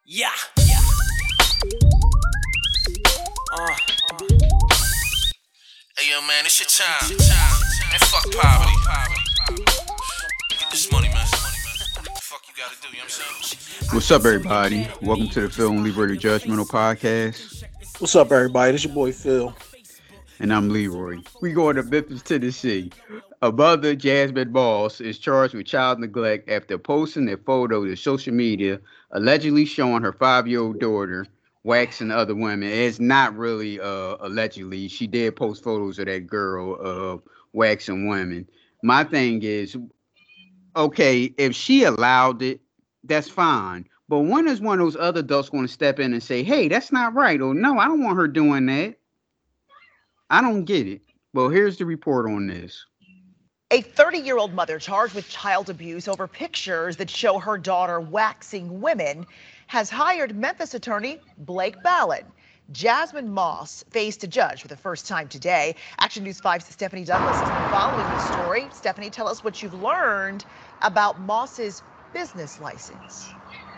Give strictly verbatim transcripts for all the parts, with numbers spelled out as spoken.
Yeah. Yeah. Uh, uh. Hey yo, man, it's your time. And fuck poverty. Get this money, man. What the fuck you gotta do? You know what I'm saying? What's up, everybody? Welcome to the Phil and Leroy Judgmental Podcast. What's up, everybody? This your boy Phil. And I'm Leroy. We going to Memphis, Tennessee. A mother, Jasmine Moss, is charged with child neglect after posting a photo to social media allegedly showing her five-year-old daughter waxing other women. It's not really uh, allegedly. She did post photos of that girl uh, waxing women. My thing is, okay, if she allowed it, that's fine. But when is one of those other adults going to step in and say, hey, that's not right, or no, I don't want her doing that? I don't get it. Well, here's the report on this. A thirty-year-old mother charged with child abuse over pictures that show her daughter waxing women has hired Memphis attorney Blake Ballin. Jasmine Moss faced a judge for the first time today. Action News five's Stephanie Douglas has been following the story. Stephanie, tell us what you've learned about Moss's business license.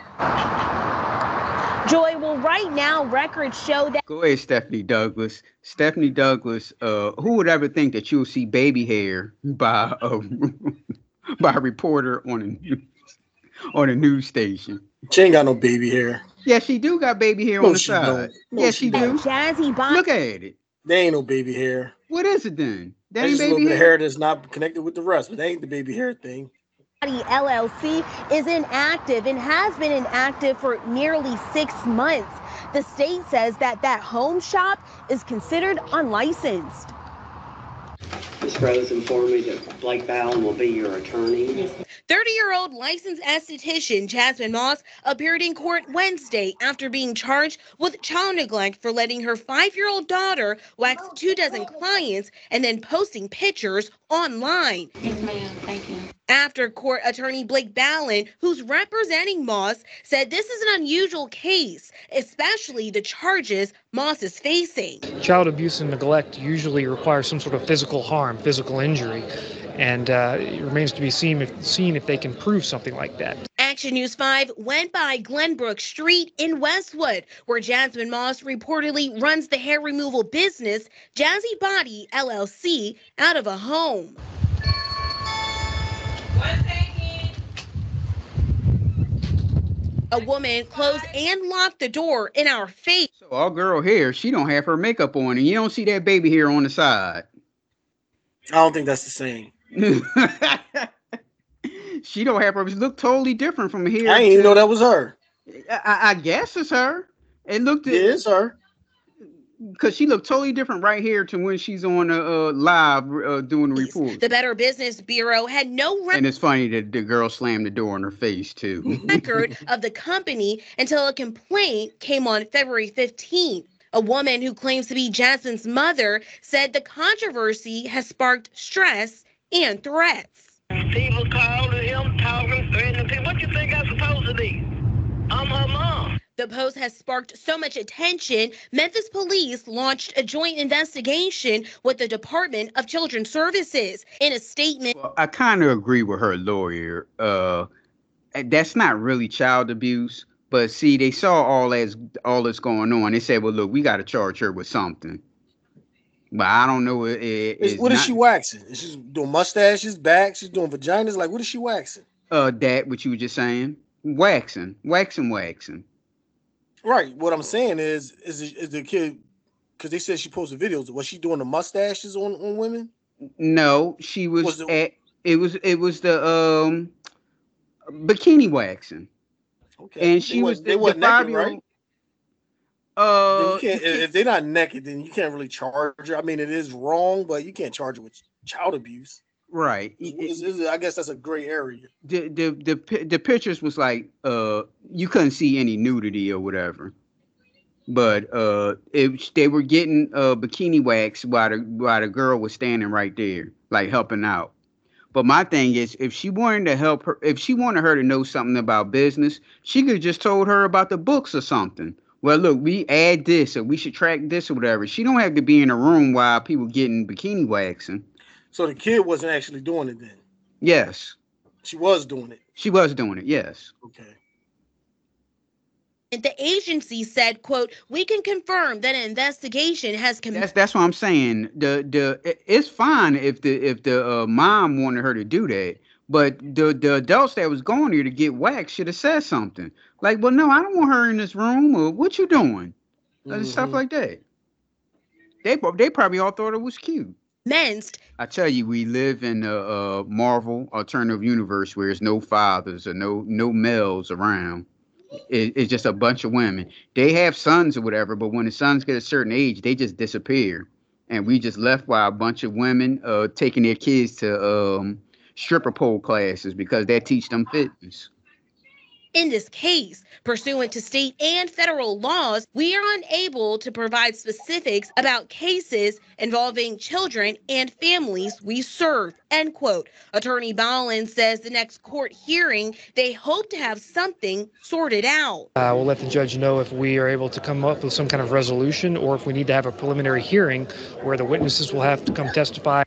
Joy, well, right now, records show that... Go ahead, Stephanie Douglas. Stephanie Douglas, uh, who would ever think that you'll see baby hair by a, by a reporter on a, news, on a news station? She ain't got no baby hair. Yeah, she do got baby hair no, on the she side. Don't. No, yes, she, she do. Jazzy body. Look at it. There ain't no baby hair. What is it then? That There's ain't just a baby little bit hair? of hair that's not connected with the rest, but that ain't the baby hair thing. L L C is inactive and has been inactive for nearly six months. The state says that that home shop is considered unlicensed. Miz Rose informed me that Blake Ballin will be your attorney. thirty-year-old licensed esthetician Jasmine Moss appeared in court Wednesday after being charged with child neglect for letting her five-year-old daughter wax two dozen clients and then posting pictures online. Yes, ma'am. Thank you. After court attorney Blake Ballin, who's representing Moss, said this is an unusual case, especially the charges Moss is facing. Child abuse and neglect usually requires some sort of physical harm, physical injury, and uh, it remains to be seen if, seen if they can prove something like that. Action News five went by Glenbrook Street in Westwood, where Jasmine Moss reportedly runs the hair removal business Jazzy Body L L C out of a home. A woman closed and locked the door in our face. So our girl here, she don't have her makeup on, and you don't see that baby hair on the side. I don't think that's the same. She don't have her. It look totally different from here. I didn't even know that was her. I, I guess it's her. It looked. It is her. Because she looked totally different right here to when she's on uh, uh, live uh, doing the report. The Better Business Bureau had no record. And it's funny that the girl slammed the door in her face, too. record of the company until a complaint came on February fifteenth. A woman who claims to be Jasmine's mother said the controversy has sparked stress and threats. People calling him, talking, threatening people. What you think I'm supposed to be? I'm her mom. The post has sparked so much attention, Memphis police launched a joint investigation with the Department of Children's Services. In a statement, well, I kind of agree with her lawyer. Uh, that's not really child abuse, but see, they saw all that's all that's going on. They said, "Well, look, we got to charge her with something." But I don't know. It, it, what not, is she waxing? Is she doing mustaches, back? She's doing vaginas. Like, what is she waxing? Uh, that what you were just saying, waxing, waxing, waxing. Right. What I'm saying is, is, is the kid, because they said she posted videos. Was she doing the mustaches on, on women? No, she was. Was it, at, it was it was the um bikini waxing. Okay. And she they was was the, they the naked, five year right? old. Uh, you can't, if they're not naked, then you can't really charge her. I mean, it is wrong, but you can't charge her with child abuse. Right. It's, it's, I guess that's a gray area. The, the the the pictures was like uh you couldn't see any nudity or whatever, but uh it, they were getting uh bikini wax while the while the girl was standing right there like helping out. But my thing is, if she wanted to help her, if she wanted her to know something about business, she could have just told her about the books or something. Well, look, we add this or we should track this or whatever. She don't have to be in a room while people getting bikini waxing. So the kid wasn't actually doing it then? Yes. She was doing it? She was doing it, yes. Okay. The agency said, quote, we can confirm that an investigation has commenced. That's that's what I'm saying. The the it's fine if the if the uh, mom wanted her to do that, but the the adults that was going there to get waxed should have said something. Like, well, no, I don't want her in this room. Or what you doing? Mm-hmm. And stuff like that. They they probably all thought it was cute. Commenced. I tell you, we live in a, a Marvel alternative universe where there's no fathers or no no males around. It, it's just a bunch of women. They have sons or whatever, but when the sons get a certain age, they just disappear. And we just left by a bunch of women uh, taking their kids to um, stripper pole classes because that teach them fitness. In this case, pursuant to state and federal laws, we are unable to provide specifics about cases involving children and families we serve, end quote. Attorney Ballin says the next court hearing, they hope to have something sorted out. Uh, we'll let the judge know if we are able to come up with some kind of resolution or if we need to have a preliminary hearing where the witnesses will have to come testify.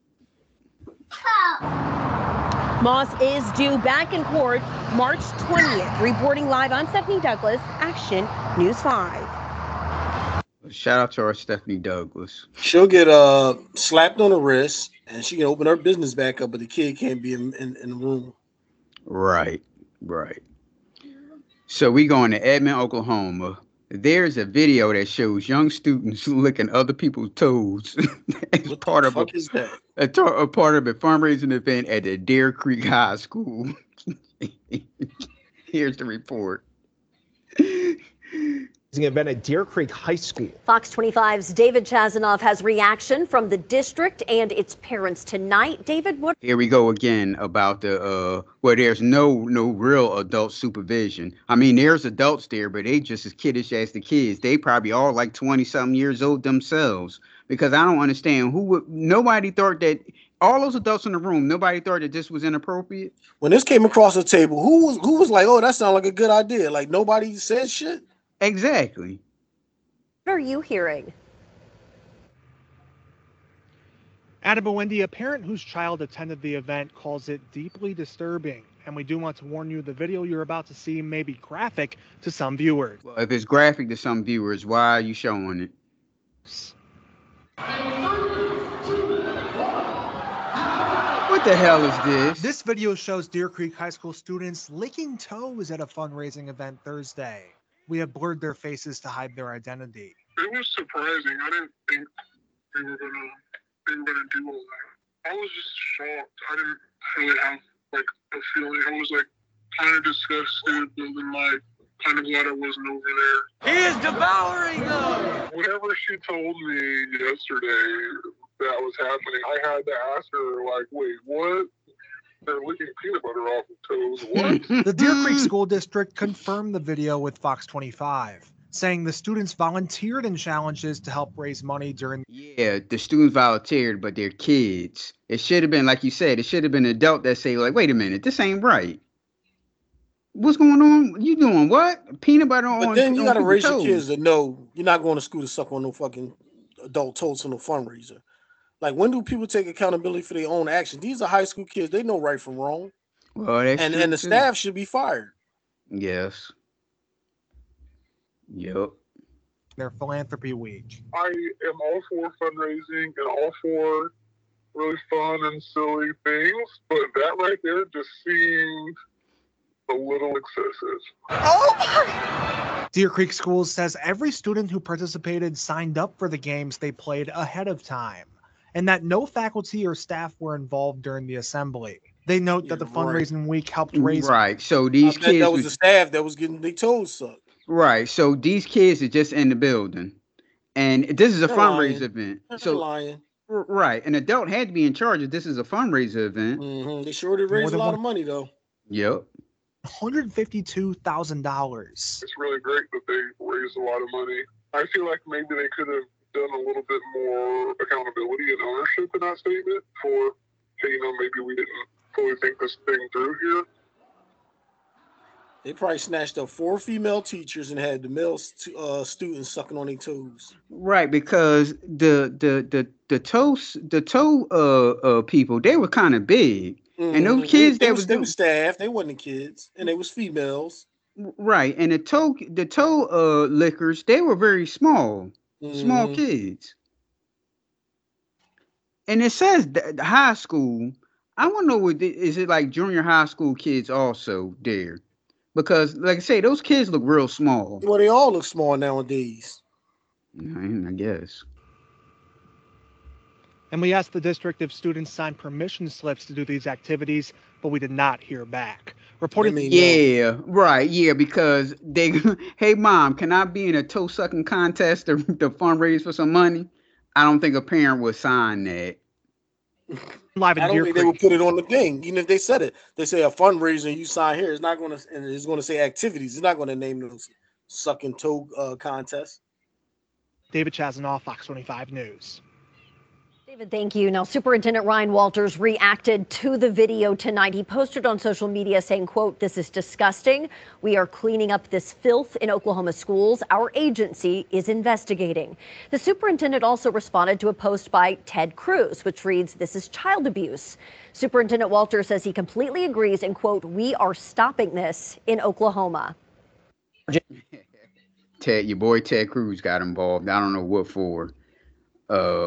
Moss is due back in court March twentieth. Reporting live, I'm Stephanie Douglas, Action News five. Shout out to our Stephanie Douglas. She'll get uh slapped on the wrist and she can open her business back up, but the kid can't be in, in, in the room. Right, right. So we going to Edmond, Oklahoma. There's a video that shows young students licking other people's toes as What part the of fuck a, is that? a, tar- a part of a fundraising event at the Deer Creek High School. Here's the report. Event at Deer Creek High School. Fox twenty-five's David Chazanoff has reaction from the district and its parents tonight. David, what? Here we go again about the uh where there's no no real adult supervision. I mean, there's adults there, but they just as kiddish as the kids. They probably all like twenty something years old themselves. Because I don't understand who would. Nobody thought that all those adults in the room. Nobody thought that this was inappropriate. When this came across the table, who was who was like, "Oh, that sounds like a good idea"? Like nobody said shit. Exactly. What are you hearing? Adam Wendy, a parent whose child attended the event, calls it deeply disturbing. And we do want to warn you, the video you're about to see may be graphic to some viewers. Well, if it's graphic to some viewers, why are you showing it? What the hell is this? This video shows Deer Creek High School students licking toes at a fundraising event Thursday. We have blurred their faces to hide their identity. It was surprising. I didn't think they were gonna they were gonna do all that. I was just shocked. I didn't really have like a feeling. I was like kind of disgusted, but then like kind of glad I wasn't over there. He is devouring them. Whatever she told me yesterday that was happening, I had to ask her like, wait, what? They're licking peanut butter off of toes. What? The Deer Creek School District confirmed the video with Fox twenty-five, saying the students volunteered in challenges to help raise money during. Yeah, the students volunteered, but they're kids. It should have been, like you said, it should have been an adult that say, like, wait a minute, this ain't right. What's going on? You doing what? Peanut butter on. But then you gotta raise your toes. kids to know you're not going to school to suck on no fucking adult toes for no fundraiser. Like, when do people take accountability for their own actions? These are high school kids. They know right from wrong. Well, that's and true and the too. staff should be fired. Yes. Yep. Their philanthropy week. I am all for fundraising and all for really fun and silly things, but that right there just seemed a little excessive. Oh my! Deer Creek Schools says every student who participated signed up for the games they played ahead of time, and that no faculty or staff were involved during the assembly. They note that the fundraising week helped raise. Right. So these I bet kids that was was- the staff that was getting their toes sucked. Right. So these kids are just in the building, and this is a They're fundraiser lying. event. They're So lying. r- right, an adult had to be in charge if this is a fundraiser event. Mm-hmm. They sure did raise a than lot one- of money though. Yep. one hundred fifty-two thousand dollars. It's really great that they raised a lot of money. I feel like maybe they could have done a little bit more accountability and ownership in that statement for, hey, you know, maybe we didn't fully think this thing through here. They probably snatched up four female teachers and had the male stu- uh, students sucking on their toes. Right, because the the the the toe the toe uh uh people, they were kind of big, and Mhm. those kids they, they that was was they doing, was staff. They wasn't the kids, and they was females. Right, and the toe the toe uh lickers, they were very small, small Mhm. kids. And it says th- the high school. I want to know what the- is it like junior high school kids also there? Because like I say, those kids look real small. Well, they all look small nowadays. I I guess. And we asked the district if students signed permission slips to do these activities, but we did not hear back. Reporting, Yeah, right. Yeah, because they, hey mom, can I be in a toe sucking contest to, to fundraise for some money? I don't think a parent would sign that. live I in don't Deer think they would Creek. put it on the thing, even if they said it. They say a fundraiser, and you sign here. It's not going to, and it's going to say activities. It's not going to name those sucking toe uh, contests. David Chazanoff, Fox twenty-five News. David, thank you. Now, Superintendent Ryan Walters reacted to the video tonight. He posted on social media saying, quote, "This is disgusting. We are cleaning up this filth in Oklahoma schools. Our agency is investigating." The superintendent also responded to a post by Ted Cruz, which reads, "This is child abuse." Superintendent Walters says he completely agrees and, quote, "We are stopping this in Oklahoma." Ted, your boy Ted Cruz got involved. I don't know what for. Uh,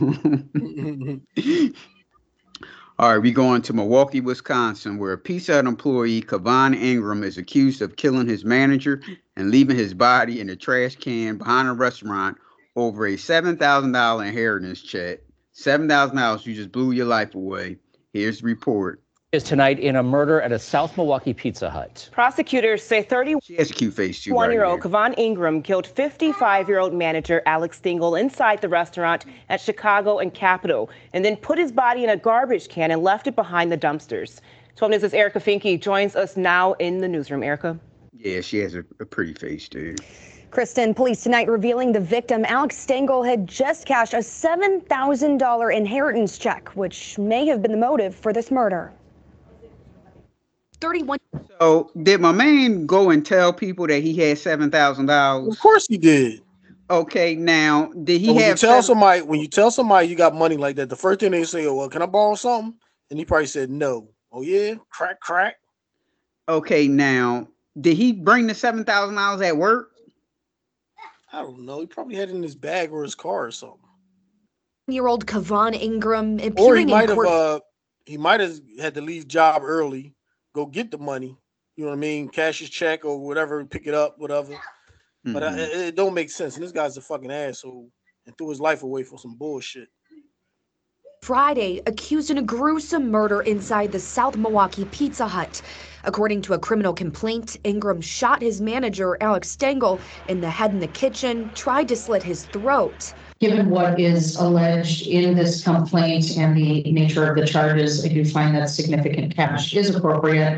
all right, we going to Milwaukee, Wisconsin, where a Pizza Hut employee, Kevon Ingram, is accused of killing his manager and leaving his body in a trash can behind a restaurant over a seven thousand dollars inheritance check. seven thousand dollars, you just blew your life away. Here's the report. Is tonight in a murder at a South Milwaukee Pizza Hut. Prosecutors say She has a cute face too. thirty-one-year-old Right Kevon Ingram killed fifty-five-year-old manager Alex Stingle inside the restaurant at Chicago and Capitol, and then put his body in a garbage can and left it behind the dumpsters. twelve News' Erica Finke joins us now in the newsroom. Erica. yeah, she has a, a pretty face, dude. Kristen, police tonight revealing the victim, Alex Stengel, had just cashed a seven thousand dollars inheritance check, which may have been the motive for this murder. thirty-one. So did my man go and tell people that he had seven thousand dollars? Of course he did. Okay, now did he And when have? you tell seven- somebody when you tell somebody you got money like that, the first thing they say, "Oh, well, can I borrow something?" And he probably said no. Oh yeah, crack, crack. Okay, now did he bring the seven thousand dollars at work? I don't know. He probably had it in his bag or his car or something. Year old Kevon Ingram Or he appearing might in have court. uh he might have had to leave job early, go get the money. You know what I mean? Cash his check or whatever, pick it up, whatever. But uh, Mhm. it, it don't make sense. And this guy's a fucking asshole and threw his life away for some bullshit. Friday, accused in a gruesome murder inside the South Milwaukee Pizza Hut. According to a criminal complaint, Ingram shot his manager, Alex Stengel, in the head in the kitchen, tried to slit his throat. Given what is alleged in this complaint and the nature of the charges, I do find that significant cash is appropriate.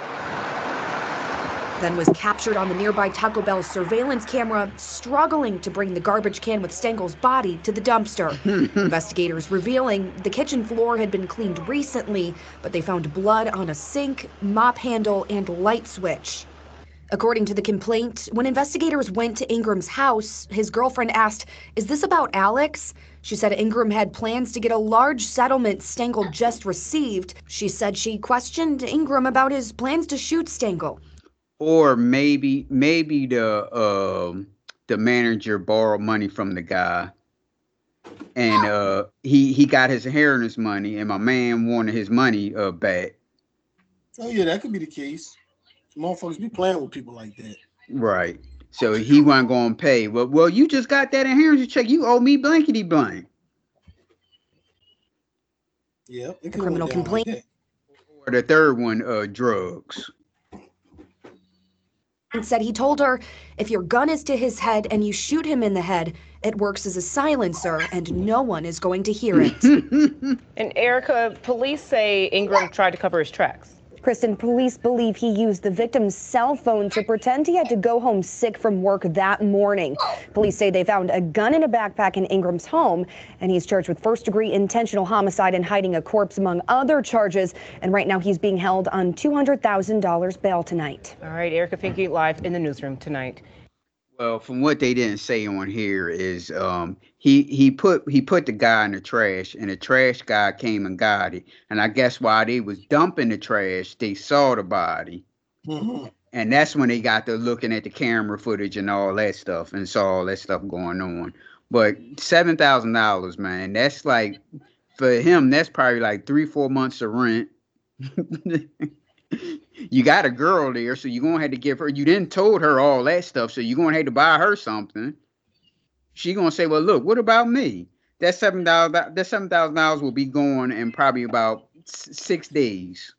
Then was captured on the nearby Taco Bell surveillance camera, struggling to bring the garbage can with Stengel's body to the dumpster. Investigators revealing the kitchen floor had been cleaned recently, but they found blood on a sink, mop handle, and light switch. According to the complaint, when investigators went to Ingram's house, his girlfriend asked, "Is this about Alex?" She said Ingram had plans to get a large settlement Stengel just received. She said she questioned Ingram about his plans to shoot Stengel. Or maybe maybe the um the manager borrowed money from the guy, and uh he he got his inheritance money, and my man wanted his money uh back. Oh yeah, that could be the case. Motherfuckers be playing with people like that. Right. So he wasn't going to pay. Well, well, you just got that inheritance check. You owe me blankety blank. Yeah, it The criminal complaint Or the third one, uh, drugs. said he told her, if your gun is to his head and you shoot him in the head, it works as a silencer and no one is going to hear it. And Erica, police say Ingram tried to cover his tracks. Kristen, police believe he used the victim's cell phone to pretend he had to go home sick from work that morning. Police say they found a gun in a backpack in Ingram's home, and he's charged with first-degree intentional homicide and hiding a corpse, among other charges. And right now he's being held on two hundred thousand dollars bail tonight. All right, Erica Finke live in the newsroom tonight. Well, from what they didn't say on here is um he he put he put the guy in the trash, and the trash guy came and got it. And I guess while they was dumping the trash, they saw the body. Mm-hmm. And that's when they got to looking at the camera footage and all that stuff and saw all that stuff going on. But seven thousand dollars, man, that's like, for him, that's probably like three, four months of rent. You got a girl there, so you're going to have to give her, you didn't told her all that stuff, so you're going to have to buy her something. She going to say, well, look, what about me? That seven thousand dollars, that seven thousand dollars will be gone in probably about six days.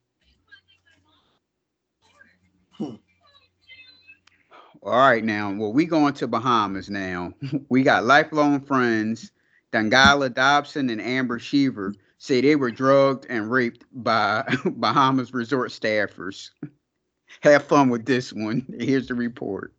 Hmm. All right, now, well, we going to Bahamas now. We got lifelong friends, Dangala Dobson and Amber Sheaver, say they were drugged and raped by Bahamas resort staffers. Have fun with this one. Here's the report.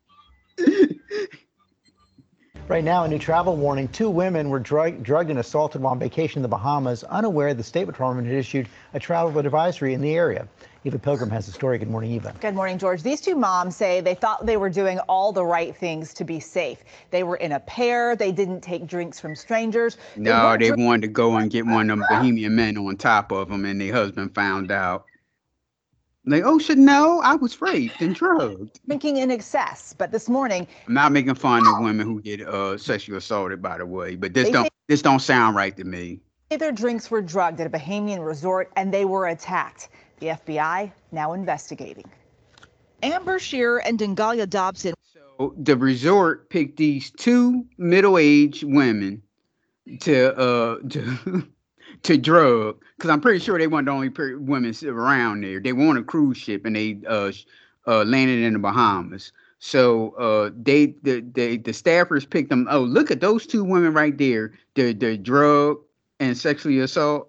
Right now, a new travel warning. Two women were drug, drugged and assaulted while on vacation in the Bahamas, unaware the State Department had issued a travel advisory in the area. Eva Pilgrim has the story. Good morning, Eva. Good morning, George. These two moms say they thought they were doing all the right things to be safe. They were in a pair. They didn't take drinks from strangers. They no, they wanted to go and get one of them Bahamian men on top of them, and their husband found out. Like, oh, should know, I was raped and drugged. Drinking in excess, but this morning, I'm not making fun of women who get uh, sexually assaulted, by the way, but this don't this don't sound right to me. Their drinks were drugged at a Bahamian resort, and they were attacked. The F B I now investigating. Amber Shearer and Dangalia Dobson. So the resort picked these two middle-aged women to uh to. to drug, because I'm pretty sure they weren't the only per- women around there. They were on a cruise ship and they uh, uh, landed in the Bahamas. So uh, they the, the the staffers picked them. Oh, look at those two women right there. They're, they're drug and sexually assault.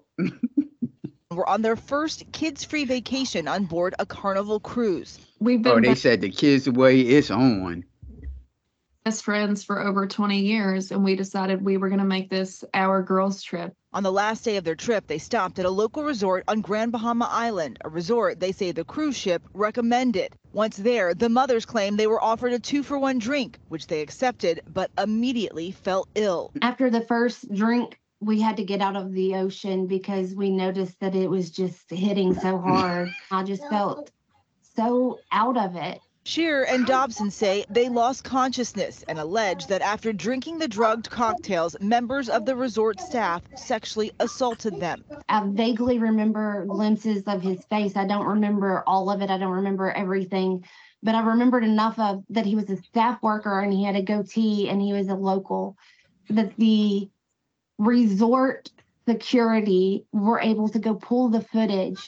Were on their first kids-free vacation on board a Carnival cruise. We've been oh, they said the kids away, it's on. Best friends for over twenty years, and we decided we were going to make this our girls' trip. On the last day of their trip, they stopped at a local resort on Grand Bahama Island, a resort they say the cruise ship recommended. Once there, the mothers claim they were offered a two-for-one drink, which they accepted, but immediately fell ill. After the first drink, we had to get out of the ocean because we noticed that it was just hitting so hard. I just felt so out of it. Shearer and Dobson say they lost consciousness and allege that after drinking the drugged cocktails, members of the resort staff sexually assaulted them. I vaguely remember glimpses of his face. I don't remember all of it. I don't remember everything, but I remembered enough of that he was a staff worker and he had a goatee and he was a local, that the resort security were able to go pull the footage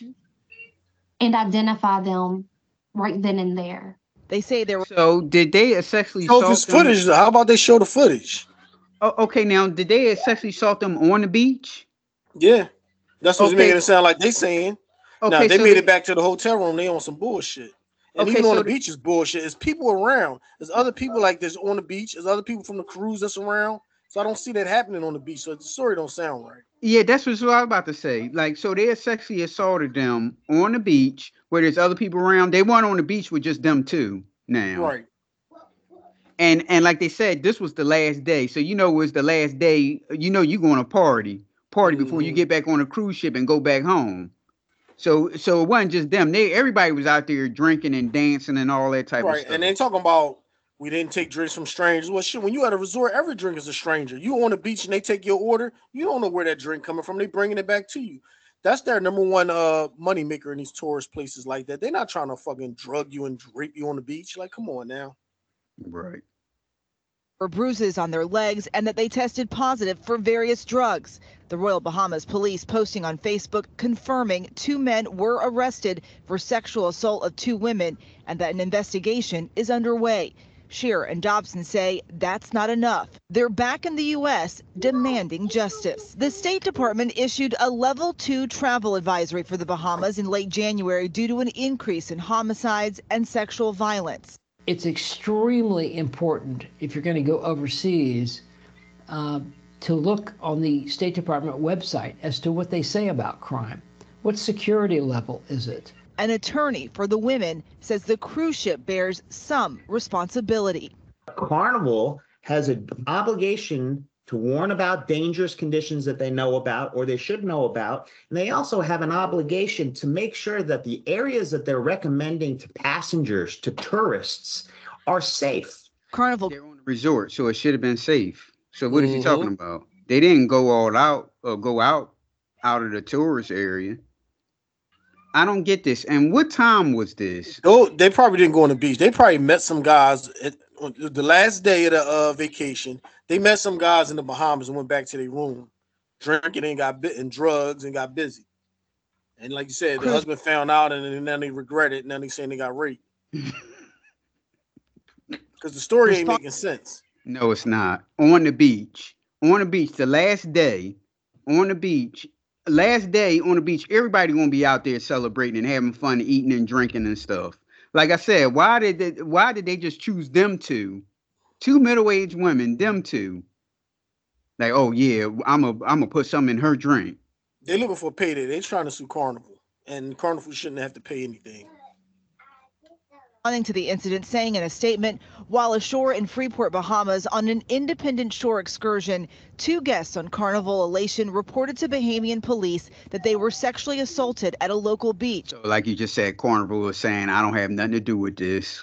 and identify them right then and there. They say there were. So did they sexually show assault this them? footage? How about they show the footage? Oh, okay, now did they sexually assault them on the beach? Yeah, that's what's Okay. making it sound like they saying. Okay, now they so made they- it back to the hotel room. They on some bullshit. And Okay, even on so the beach is bullshit. There's people around. There's other people like this on the beach. There's other people from the cruise that's around. So I don't see that happening on the beach. So the story don't sound right. Yeah, that's what I was about to say. Like, so they sexually assaulted them on the beach where there's other people around. They weren't on the beach with just them two now. Right. And and like they said, this was the last day. So you know it was the last day. You know you're going to party. Party before you get back on a cruise ship and go back home. So so it wasn't just them. They everybody was out there drinking and dancing and all that type of Right. stuff. And they talking about we didn't take drinks from strangers. Well, shit, when you at a resort, every drink is a stranger. You on the beach and they take your order, you don't know where that drink coming from. They bringing it back to you. That's their number one uh money maker in these tourist places like that. They're not trying to fucking drug you and rape you on the beach. Like, come on now. Right. For bruises on their legs and that they tested positive for various drugs. The Royal Bahamas Police posting on Facebook confirming two men were arrested for sexual assault of two women and that an investigation is underway. Shearer and Dobson say that's not enough. They're back in the U S demanding justice. The State Department issued a level two travel advisory for the Bahamas in late January due to an increase in homicides and sexual violence. It's extremely important if you're going to go overseas uh, to look on the State Department website as to what they say about crime. What security level is it? An attorney for the women says the cruise ship bears some responsibility. Carnival has an obligation to warn about dangerous conditions that they know about or they should know about. And they also have an obligation to make sure that the areas that they're recommending to passengers, to tourists, are safe. Carnival They're on the resort, so it should have been safe. So what is he Mhm. talking about? They didn't go all out or go out out of the tourist area. I don't get this. And what time was this? Oh, they probably didn't go on the beach. They probably met some guys at, on the last day of the uh, vacation. They met some guys in the Bahamas and went back to their room, drinking and got bit and drugs and got busy. And like you said, the Chris- husband found out and then then they regret it. And then they saying they got raped. Because the story ain't Respo- making sense. No, it's not. On the beach. On the beach, the last day, on the beach, last day on the beach, everybody gonna be out there celebrating and having fun, eating and drinking and stuff. Like I said, why did they why did they just choose them two? Two middle-aged women, them two. Like, oh yeah, I'm a I'm gonna put something in her drink. They looking for a payday. They trying to sue Carnival. And Carnival shouldn't have to pay anything. Responding to the incident, saying in a statement, while ashore in Freeport, Bahamas on an independent shore excursion, two guests on Carnival Elation reported to Bahamian police that they were sexually assaulted at a local beach. So like you just said, Carnival was saying, I don't have nothing to do with this.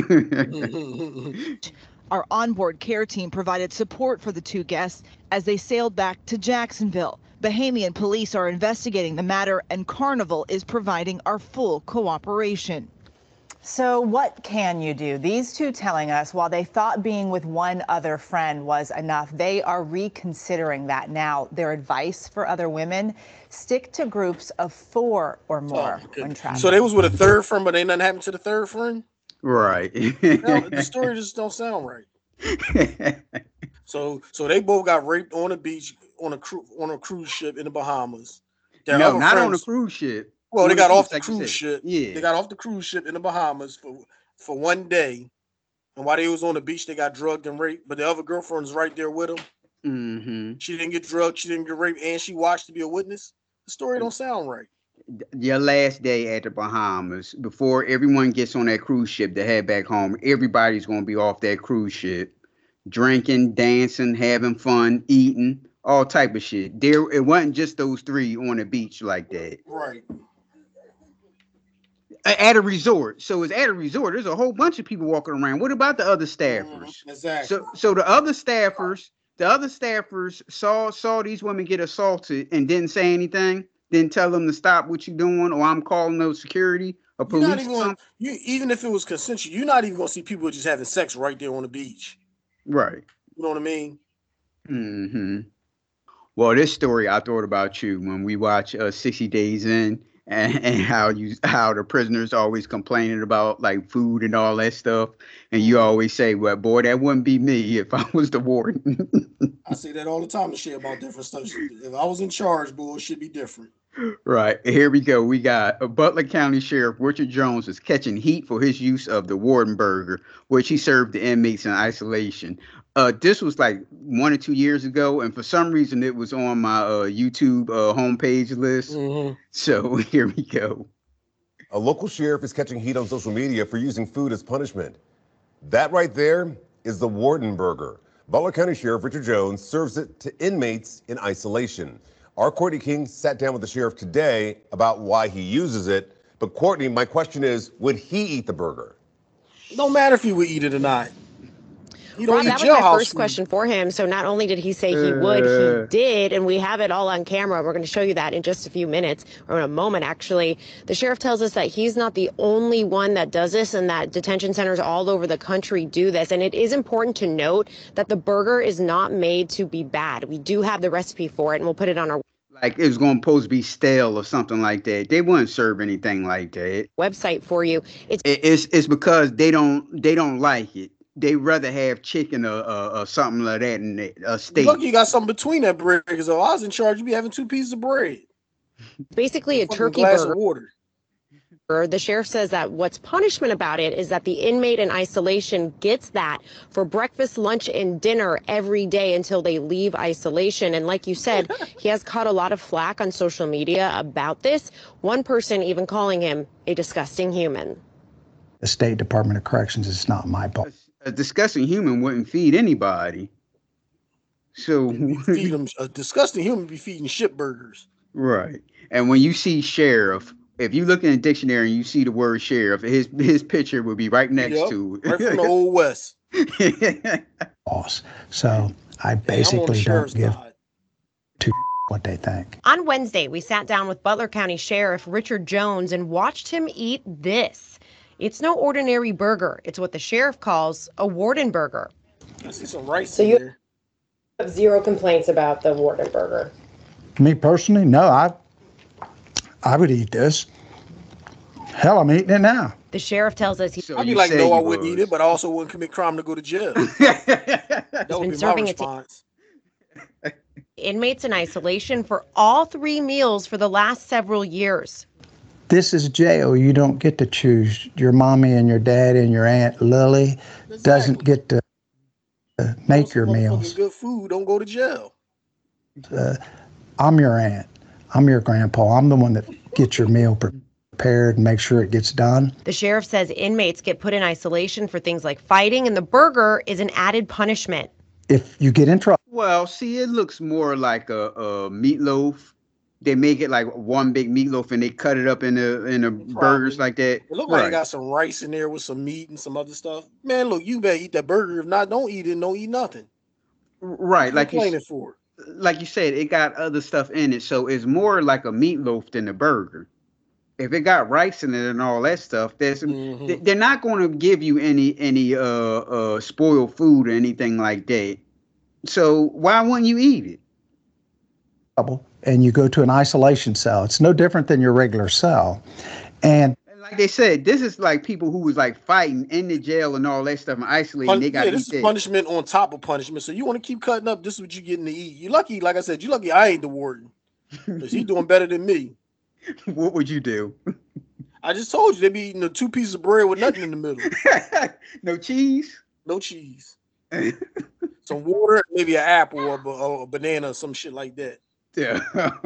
Our onboard care team provided support for the two guests as they sailed back to Jacksonville. Bahamian police are investigating the matter and Carnival is providing our full cooperation. So what can you do? These two telling us while they thought being with one other friend was enough, they are reconsidering that now. Their advice for other women, stick to groups of four or more Oh, when traveling. so they was with a third friend, but ain't nothing happened to the third friend? Right. No, the story just don't sound right. So so they both got raped on the beach on a cru- on a cruise ship in the Bahamas. Their No, other not on a friends- cruise ship. Well, they On got the off beach, the like you cruise said. ship. Yeah. They got off the cruise ship in the Bahamas for for one day. And while they was on the beach, they got drugged and raped. But the other girlfriend was right there with them. Mm-hmm. She didn't get drugged, she didn't get raped, and she watched to be a witness. The story don't sound right. Your last day at the Bahamas, before everyone gets on that cruise ship to head back home, everybody's going to be off that cruise ship, drinking, dancing, having fun, eating, all type of shit. There, it wasn't just those three on the beach like that. Right. A- At a resort. So it's at a resort. There's a whole bunch of people walking around. What about the other staffers? Exactly. So, so the other staffers, the other staffers saw saw these women get assaulted and didn't say anything. Didn't tell them to stop what you're doing, or I'm calling no security or You're not police. even or gonna, something. you even if it was consensual, you're not even gonna see people just having sex right there on the beach. Right. You know what I mean? Hmm. Well, this story I thought about you when we watch uh, sixty days in, and, and how you how the prisoners always complaining about like food and all that stuff, and you always say, "Well, boy, that wouldn't be me if I was the warden." I say that all the time to share about different stuff. If I was in charge, boy, it should be different. Right, here we go. We got uh, Butler County Sheriff Richard Jones is catching heat for his use of the Warden Burger, which he served the inmates in isolation. Uh, this was like one or two years ago, and for some reason it was on my uh, YouTube uh, homepage list. Mm-hmm. So here we go. A local sheriff is catching heat on social media for using food as punishment. That right there is the Warden Burger. Butler County Sheriff Richard Jones serves it to inmates in isolation. Our Courtney King sat down with the sheriff today about why he uses it. But Courtney, my question is, would he eat the burger? No matter if he would eat it or not. You don't Rob, eat that was my jailhouse first food. question for him. So not only did he say he would, Uh. he did, and we have it all on camera. We're going to show you that in just a few minutes, or in a moment, actually. The sheriff tells us that he's not the only one that does this, and that detention centers all over the country do this. And it is important to note that the burger is not made to be bad. We do have the recipe for it, and we'll put it on our Like it was going to supposed to be stale or something like that. They wouldn't serve anything like that. website for you. It's It- It's it's because they don't they don't like it. They rather have chicken or, or, or something like that in it, a steak. Lucky you got something between that bread, because if I was in charge, you'd be having two pieces of bread. basically a Fucking turkey glass burger. of water. The sheriff says that what's punishment about it is that the inmate in isolation gets that for breakfast, lunch, and dinner every day until they leave isolation. And like you said, he has caught a lot of flack on social media about this. One person even calling him a disgusting human. The State Department of Corrections is not my fault. A disgusting human wouldn't feed anybody. So feed them a disgusting human be feeding shit burgers. Right. And when you see sheriff, if you look in the dictionary and you see the word sheriff, his his picture will be right next Yep, to it. right from the old west. So I basically don't give two what they think. On Wednesday, we sat down with Butler County Sheriff Richard Jones and watched him eat this. It's no ordinary burger. It's what the sheriff calls a warden burger. I see some rice So in you- there. Have zero complaints about the warden burger. Me personally, no, I I would eat this. Hell, I'm eating it now. The sheriff tells us he I'd be like, no, I wouldn't eat it, but I also wouldn't commit crime to go to jail. That would been be my serving it to- response. inmates in isolation for all three meals for the last several years. This is jail. You don't get to choose. Your mommy and your daddy and your aunt Lily doesn't get to uh, make your meals. Good food, don't go to jail. Uh, I'm your aunt. I'm your grandpa. I'm the one that gets your meal prepared and make sure it gets done. The sheriff says inmates get put in isolation for things like fighting, and the burger is an added punishment. If you get in trouble, Well, see, it looks more like a, a meatloaf. They make it like one big meatloaf and they cut it up into into burgers like that. It look like Right. they got some rice in there with some meat and some other stuff. Man, look, you better eat that burger. If not, don't eat it. Don't eat nothing. Right, like you, complaining s- for. like you said, it got other stuff in it, so it's more like a meatloaf than a burger. If it got rice in it and all that stuff, there's Mm-hmm. they- they're not going to give you any any uh uh spoiled food or anything like that. So why wouldn't you eat it? and you go to an isolation cell, it's no different than your regular cell. And Like they said, this is like people who was like fighting in the jail and all that stuff and isolating. Pun- They got yeah, to this eat is that. punishment on top of punishment. So you want to keep cutting up, this is what you're getting to eat. You lucky, like I said, you lucky I ain't the warden. Because he doing better than me. What would you do? I just told you they be eating the two pieces of bread with nothing in the middle. No cheese? No cheese. Some water, maybe an apple or, a ba- or a banana or some shit like that. Yeah.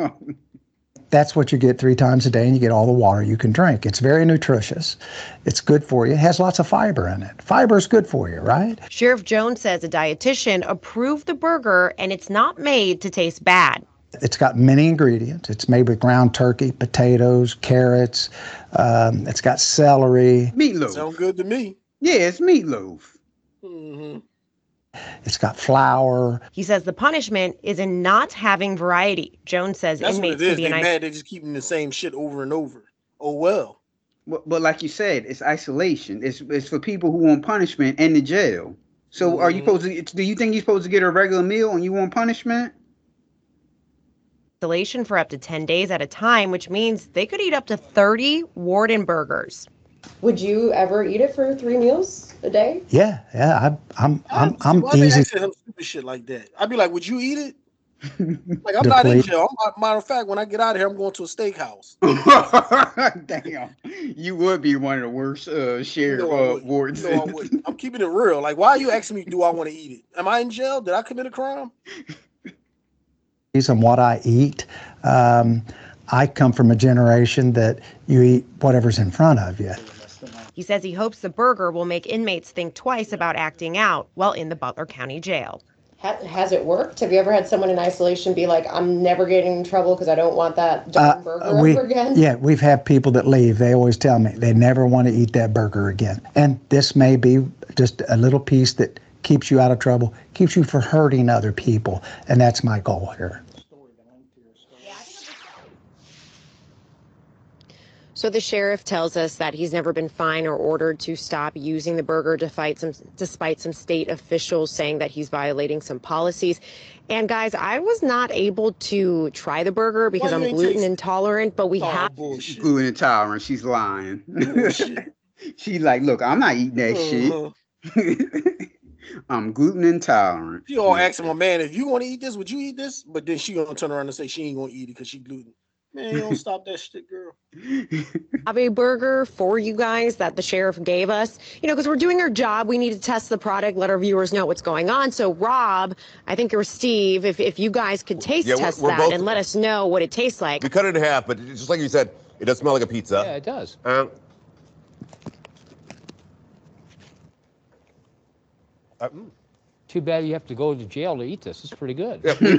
that's what you get three times a day, and you get all the water you can drink. It's very nutritious. It's good for you. It has lots of fiber in it. Fiber is good for you, right? Sheriff Jones says a dietitian approved the burger and it's not made to taste bad. It's got many ingredients. It's made with ground turkey, potatoes, carrots. Um, it's got celery. Meatloaf. Sound good to me. Yeah, it's meatloaf. Mm-hmm. It's got flour. He says the punishment is in not having variety. Jones says That's what inmates it can is. be They an mad. They just keeping the same shit over and over. Oh well. But, but like you said, it's isolation. It's it's for people who want punishment in the jail. So are you Mhm. supposed to? Do you think you're supposed to get a regular meal and you want punishment? isolation for up to ten days at a time, which means they could eat up to thirty warden burgers. Would you ever eat it for three meals a day? Yeah, yeah. I, I'm, I'm, I'm Why they easy. asking him stupid shit like that? I'd be like, would you eat it? Like I'm not in Deplete. jail. I'm, matter of fact, when I get out of here, I'm going to a steakhouse. Damn, you would be one of the worst uh, sheriff No, I uh, wouldn't. wards. No, I wouldn't. I'm keeping it real. Like, why are you asking me, do I want to eat it? Am I in jail? Did I commit a crime? And what I eat. Um, I come from a generation that you eat whatever's in front of you. He says he hopes the burger will make inmates think twice about acting out while in the Butler County Jail. Ha- has it worked? Have you ever had someone in isolation be like, I'm never getting in trouble because I don't want that darn Uh, burger we, ever again? yeah, we've had people that leave. They always tell me they never want to eat that burger again. And this may be just a little piece that keeps you out of trouble, keeps you from hurting other people. And that's my goal here. So the sheriff tells us that he's never been fined or ordered to stop using the burger to fight some, despite some state officials saying that he's violating some policies. And guys, I was not able to try the burger because Why you I'm ain't gluten taste- intolerant, but we Oh, have gluten intolerant. She's lying. She's like, look, I'm not eating that Uh-huh. shit. I'm gluten intolerant. She all asking my man, if you want to eat this, would you eat this? But then she gonna turn around and say she ain't gonna eat it because she gluten. Man, you don't stop that shit, girl. have a burger for you guys that the sheriff gave us, you know, because we're doing our job. We need to test the product, let our viewers know what's going on. So Rob, I think you're Steve, if, if you guys could taste Yeah, we're- test we're that both- and let us know what it tastes like. We cut it in half, but just like you said, it does smell like a pizza. Yeah, it does. Um, uh, mm. Too bad you have to go to jail to eat this. It's pretty good.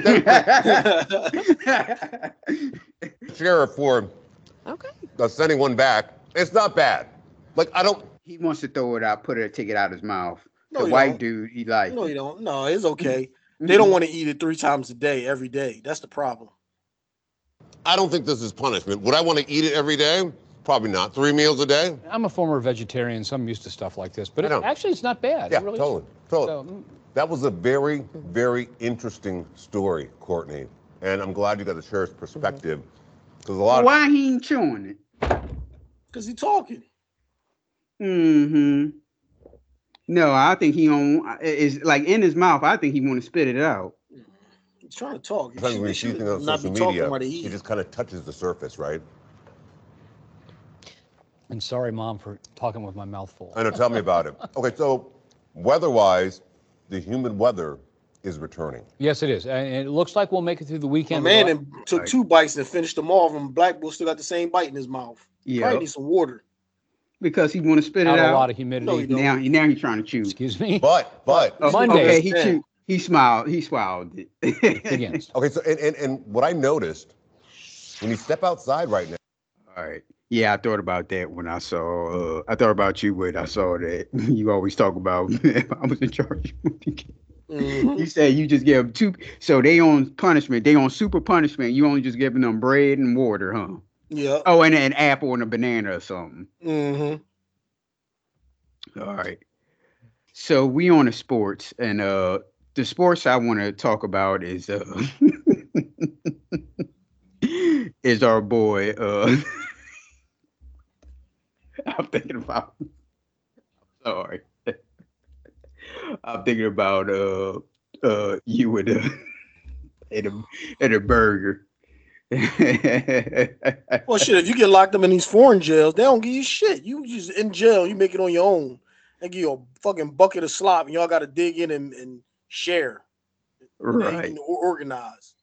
Sheriff for okay. uh, sending one back. It's not bad. Like, I don't. He wants to throw it out, put it, take it out his mouth. No, the you white don't. dude, he like. No, you don't. No, it's okay. They don't want to eat it three times a day, every day. That's the problem. I don't think this is punishment. Would I want to eat it every day? Probably not. Three meals a day? I'm a former vegetarian, so I'm used to stuff like this. But I it, know. actually, it's not bad. Yeah, It really totally. Totally. So, That was a very, very interesting story, Courtney. And I'm glad you got the sheriff's perspective. Because a lot of. Why he ain't chewing it? Because he talking. Mm-hmm. No, I think he on is like in his mouth. I think he want to spit it out. He's trying to talk. He Sometimes should- when he you see should things on not social be talking media, while they it eat. just kind of touches the surface, right? and sorry, Mom, for talking with my mouth full. I know. Tell me about it. Okay, so weather-wise, the humid weather is returning. Yes, it is. And it looks like we'll make it through the My weekend. man without- and took two bites and finished them off, and Black Bull still got the same bite in his mouth. Yeah. Probably need some water. Because he want to spit it Out out. a lot of humidity. No, you don't. Now, now he's trying to chew. Excuse me. But, but. Oh, Monday. Okay, he Yeah. chewed. He smiled. He swallowed it. Against. Okay, so, and, and, and what I noticed, when you step outside right now. All right. Yeah, I thought about that when I saw. Uh, I thought about you when I saw that. You always talk about if I was in charge. Mhm. You said you just give two. So they on punishment. They on super punishment. You only just giving them bread and water, huh? Yeah. Oh, and an apple and a banana or something. Mm-hmm. All right. So we on the sports, and uh, the sports I want to talk about is uh, is our boy. Uh, I'm thinking about. Sorry, I'm thinking about uh uh you with a and a and a burger. Well, shit, if you get locked up in these foreign jails, they don't give you shit. You just in jail, you make it on your own. They give you a fucking bucket of slop, and y'all got to dig in and, and share. Right. And organize.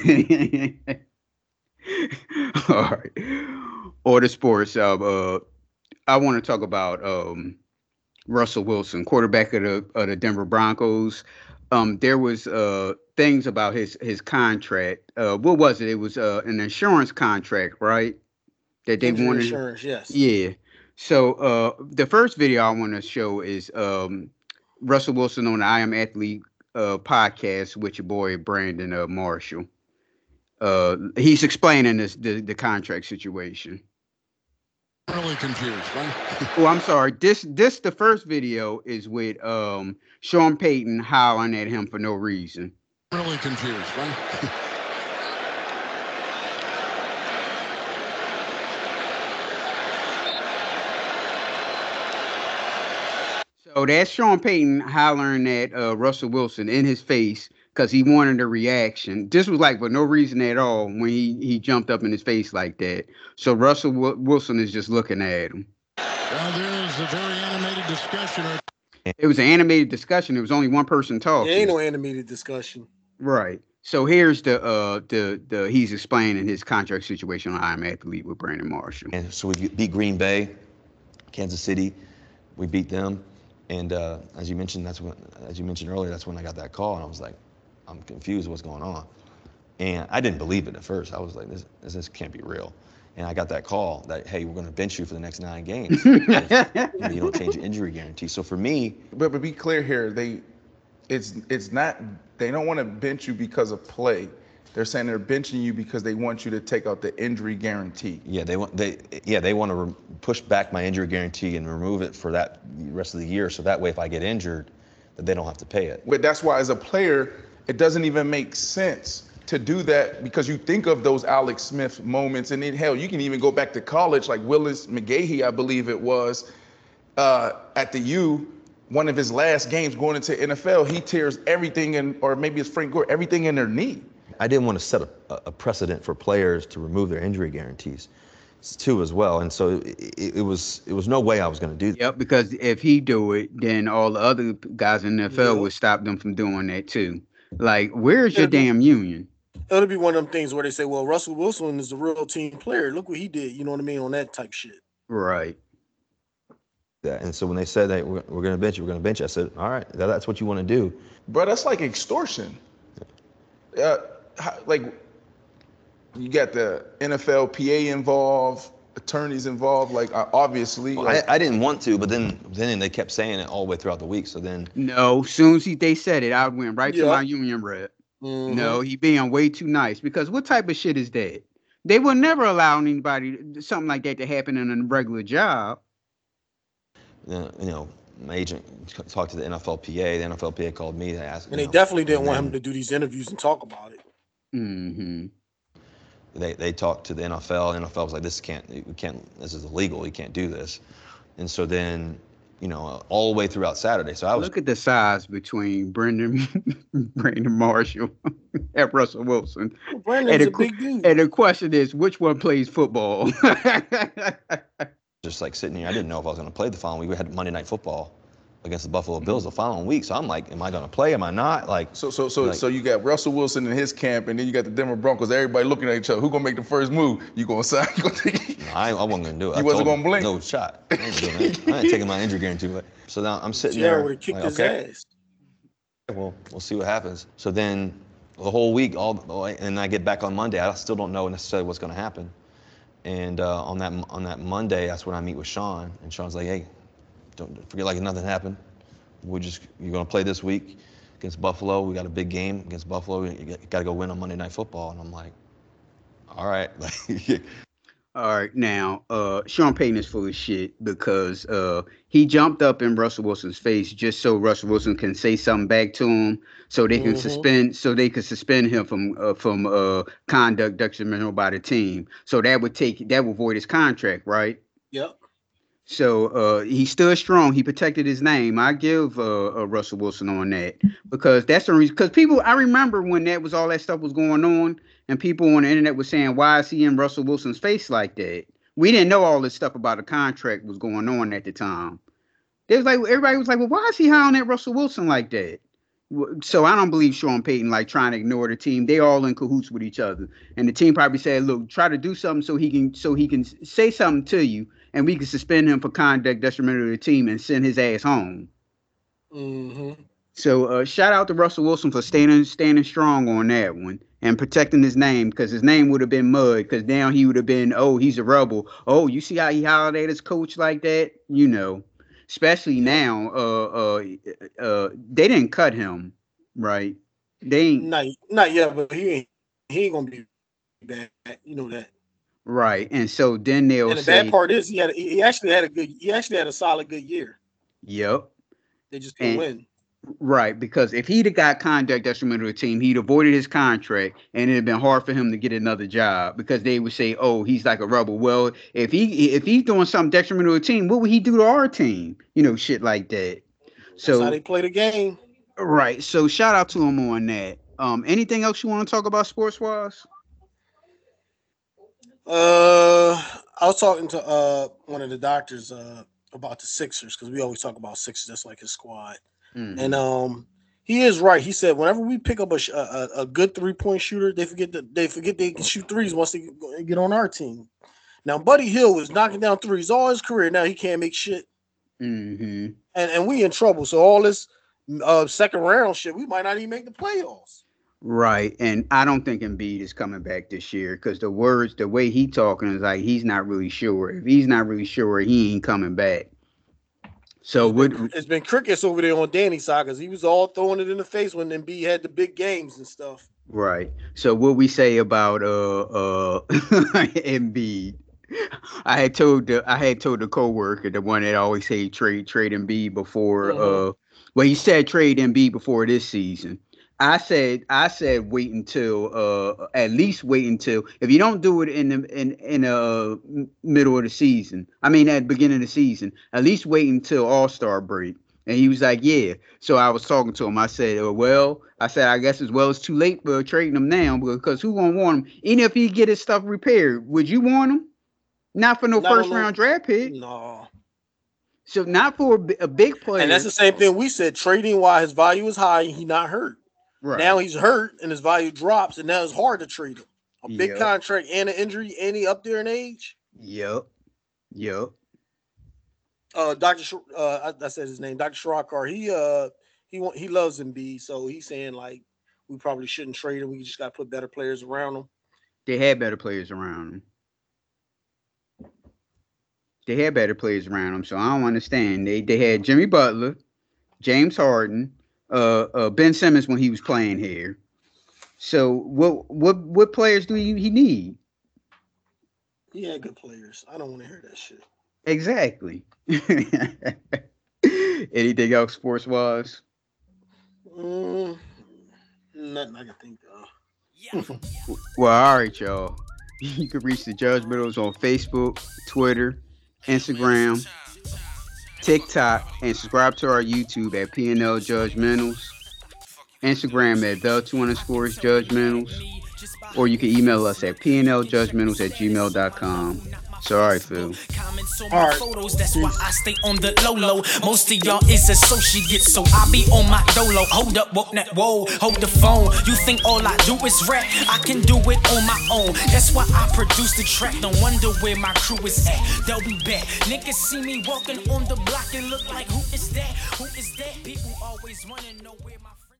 All right. Or the sports. Uh, uh, I want to talk about um, Russell Wilson, quarterback of the of the Denver Broncos. Um, there was uh, things about his his contract. Uh, what was it? It was uh, an insurance contract, right? That they Injury wanted. insurance, yes. Yeah. So uh, the first video I want to show is um, Russell Wilson on the I Am Athlete uh, podcast with your boy Brandon uh, Marshall. Uh, he's explaining this the, the contract situation. Really confused, right? Oh, I'm sorry. This this the first video is with um Sean Payton howling at him for no reason. Really confused, right? So that's Sean Payton hollering at uh, Russell Wilson in his face because he wanted a reaction. This was like for no reason at all when he, he jumped up in his face like that. So Russell w- Wilson is just looking at him. Well, there is a very animated discussion. It was an animated discussion. There was only one person talking. There ain't no animated discussion. Right. So here's the uh the the he's explaining his contract situation on I Am Athlete with Brandon Marshall. And so we beat Green Bay, Kansas City. We beat them. And uh, as you mentioned, that's when, as you mentioned earlier, that's when I got that call, and I was like, I'm confused. What's going on? And I didn't believe it at first. I was like, this, this, this can't be real. And I got that call that, hey, we're going to bench you for the next nine games. if, you know, you don't change your injury guarantee. So for me, But but be clear here, they, it's it's not. They don't want to bench you because of play. They're saying they're benching you because they want you to take out the injury guarantee. yeah, they want they yeah they want to re- push back my injury guarantee and remove it for that rest of the year. So that way, if I get injured, that they don't have to pay it. But that's why, as a player, it doesn't even make sense to do that because you think of those Alex Smith moments, and then hell, you can even go back to college, like Willis McGahee, I believe it was, uh, at the U. One of his last games going into N F L, he tears everything in, or maybe it's Frank Gore, everything in their knee. I didn't want to set a, a precedent for players to remove their injury guarantees too as well. And so it, it was it was no way I was going to do that. Yep, because if he do it, then all the other guys in the N F L Yeah. would stop them from doing that too. Like, where's your damn union? It'll be one of them things where they say, well, Russell Wilson is a real team player. Look what he did. You know what I mean? On that type shit. Right. that. And so when they said that we're, we're going to bench you, we're going to bench you, I said, all right, that, that's what you want to do. Bro, that's like extortion. Uh, how- like, you got the N F L P A involved, attorneys involved, like, uh, obviously. Well, like, I, I didn't want to, but then then they kept saying it all the way throughout the week. So then, No, soon as he, they said it, I went right Yeah. to my union rep. Mhm. No, he being way too nice because what type of shit is that? They will never allow anybody something like that to happen in a regular job. uh, you know, my agent talked to the N F L P A. The N F L P A called me to ask. And you they know, definitely didn't and want then him to do these interviews and talk about it. Mm-hmm. They they talked to the N F L. N F L was like, this can't, we can't, this is illegal. You can't do this. And so then, you know, all the way throughout Saturday. So I was Look at the size between Brendan Brandon Marshall and Russell Wilson. Brandon's And a the, big dude. and the question is, which one plays football? just like sitting here. I didn't know if I was going to play the following week. We had Monday Night Football against the Buffalo Bills the following week. So I'm like, am I going to play? Am I not? Like, So so so like, so you got Russell Wilson in his camp, and then you got the Denver Broncos. Everybody looking at each other. Who gonna make the first move? You gonna sign? You gonna take? I, I wasn't going to do it. You I wasn't told gonna him, blink? No shot. I ain't doing it. I ain't taking my injury guarantee. But so now I'm sitting Jared there. would have kicked like, his okay, ass. well, we'll see what happens. So then the whole week, all and I get back on Monday. I still don't know necessarily what's going to happen. And uh, on that on that Monday, that's when I meet with Sean, and Sean's like, "Hey, don't forget like nothing happened. We're just you're going to play this week against Buffalo. We got a big game against Buffalo. You got to go win on Monday Night Football." And I'm like, "All right." All right, now uh, Sean Payton is full of shit because uh, he jumped up in Russell Wilson's face just so Russell Wilson can say something back to him, so they can Mhm. suspend, so they could suspend him from uh, from uh, conduct detrimental by the team. So that would take that would void his contract, right? Yep. So uh, he stood strong. He protected his name. I give uh, uh, Russell Wilson on that because that's the reason. Because people, I remember when that was all that stuff was going on, and people on the internet were saying, "Why is he in Russell Wilson's face like that?" We didn't know all this stuff about the contract was going on at the time. They was like, everybody was like, "Well, why is he hollering at Russell Wilson like that?" W- So I don't believe Sean Payton like trying to ignore the team. They all in cahoots with each other, and the team probably said, "Look, try to do something so he can so he can say something to you." And we can suspend him for conduct detrimental to the team and send his ass home. Mm-hmm. So uh, shout out to Russell Wilson for standing standing strong on that one and protecting his name because his name would have been mud because now he would have been, oh, he's a rebel. Oh, you see how he hollered at his coach like that? You know, especially now, uh, uh, uh, they didn't cut him, right? They ain't Not not yet, but he ain't he ain't gonna be bad. You know that. right. And so then they'll And the say, bad part is he had a, he actually had a good he actually had a solid good year. yep. They just couldn't And- win. Right, because if he'd have got conduct detrimental to the team, he'd avoided his contract, and it'd have been hard for him to get another job because they would say, "Oh, he's like a rebel." Well, if he if he's doing something detrimental to the team, what would he do to our team? You know, shit like that. That's how So they play the game. right, so shout out to him on that. Um, anything else you want to talk about sports wise? Uh, I was talking to uh one of the doctors uh about the Sixers because we always talk about Sixers just like his squad. And um, he is right. He said whenever we pick up a sh- a, a good three point shooter, they forget that they forget they can shoot threes once they get on our team. Now, Buddy Hill was knocking down threes all his career. Now he can't make shit, Mm-hmm. and and we in trouble. So all this uh second round shit, we might not even make the playoffs. Right, and I don't think Embiid is coming back this year because the words, the way he talking is like he's not really sure. If he's not really sure, he ain't coming back. So what? It's been crickets over there on Danny's side because he was all throwing it in the face when Embiid had the big games and stuff. Right. So what we say about uh uh Embiid? I had told the I had told the coworker, the one that always say trade trade Embiid before Mhm. uh well he said trade Embiid before this season. I said I said wait until uh at least wait until if you don't do it in the in in uh m- middle of the season. I mean at the beginning of the season, at least wait until All-Star break. And he was like, yeah. So I was talking to him. I said, uh, well, I said, I guess as well it's too late for trading him now because who gonna want him? Even if he get his stuff repaired, would you want him? Not for no Not on first no- round draft pick. No. So not for a, bi- a big player. And that's the same thing we said. Trading while his value is high, he not hurt. Right. Now he's hurt and his value drops, and now it's hard to trade him. A big Yep. contract and an injury, and he up there in age. Yep. Yep. Uh, Doctor Sh- uh, I, I said his name, Doctor Shrakar. He uh he want, he loves Embiid, so he's saying like we probably shouldn't trade him. We just got to put better players around him. They had better players around him. They had better players around him, so I don't understand. They they had Jimmy Butler, James Harden, uh, uh Ben Simmons when he was playing here. So what what what players do he, he need? He had good players. I don't want to hear that shit. Exactly. Anything else sports wise? Mm, nothing I can think of. Well, all right, y'all. You can reach the Judgmentals on Facebook, Twitter, Instagram, TikTok, and subscribe to our YouTube at P N L Judgmentals, Instagram at the two underscores Judgmentals, or you can email us at p n l judgmentals at gmail dot com. So, all right, Phil. All right. Photos, that's why I stay on the low low. Most of y'all is associates, so I be on my dolo. Hold up, woke that, whoa, hold the phone. You think all I do is rap? I can do it on my own. That's why I produce the track. Don't wonder where my crew is at. They'll be back. Niggas see me walking on the block and look like, who is that? Who is that? People always wanna know where.